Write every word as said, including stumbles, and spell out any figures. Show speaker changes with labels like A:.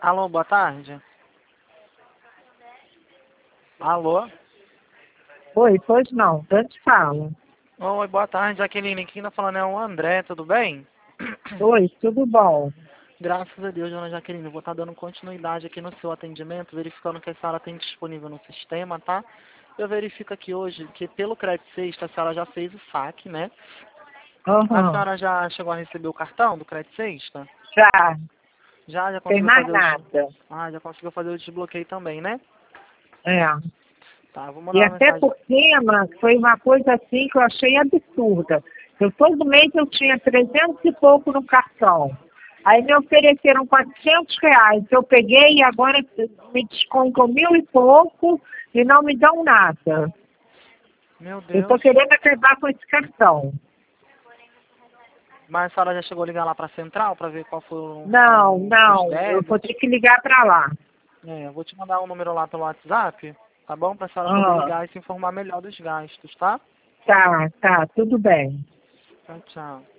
A: Alô, boa tarde. Alô?
B: Oi, pois não, tanto fala.
A: Oi, boa tarde, Jaqueline. Quem tá falando é o André, tudo bem?
B: Oi, tudo bom?
A: Graças a Deus, dona Jaqueline. Eu vou estar dando continuidade aqui no seu atendimento, verificando que a senhora tem disponível no sistema, tá? Eu verifico aqui hoje que pelo crédito sexta a senhora já fez o saque, né? A
B: Aham,
A: senhora já chegou a receber o cartão do crédito sexta?
B: já,
A: Já, já
B: tem
A: conseguiu
B: mais
A: fazer o des...
B: nada.
A: Ah, já conseguiu fazer o desbloqueio também, né?
B: É.
A: Tá, vou
B: E
A: mandar uma
B: até
A: mensagem.
B: por cima, foi uma coisa assim que eu achei absurda. Eu todo mês eu tinha trezentos e pouco no cartão. Aí me ofereceram quatrocentos reais. Eu peguei e agora me descontam mil e pouco e não me dão nada.
A: Meu
B: Eu estou
A: Deus.
B: querendo acabar com esse cartão.
A: Mas a senhora já chegou a ligar lá pra central pra ver qual foram
B: Não,
A: o- os
B: não, eu vou
A: débitos?
B: ter que ligar para lá.
A: É, eu vou te mandar um número lá pelo WhatsApp, tá bom? Pra senhora poder
B: Ah,
A: ligar e se informar melhor dos gastos, tá?
B: tá, tá, tudo bem.
A: Tchau, tchau.